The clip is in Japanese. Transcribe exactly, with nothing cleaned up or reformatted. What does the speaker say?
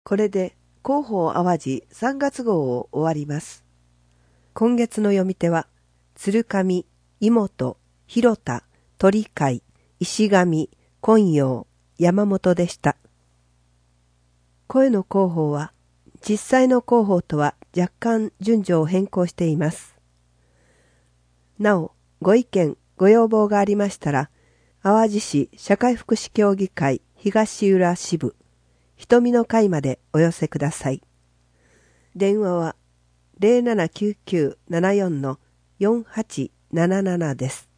これで広報淡路さんがつ号を終わります。今月の読み手は、鶴上、妹、広田、鳥飼、石上、今陽、山本でした。声の広報は、実際の広報とは若干順序を変更しています。なお、ご意見、ご要望がありましたら、淡路市社会福祉協議会東浦支部、瞳の会までお寄せください。電話は ゼロななきゅうきゅうななよんのよんはちななな です。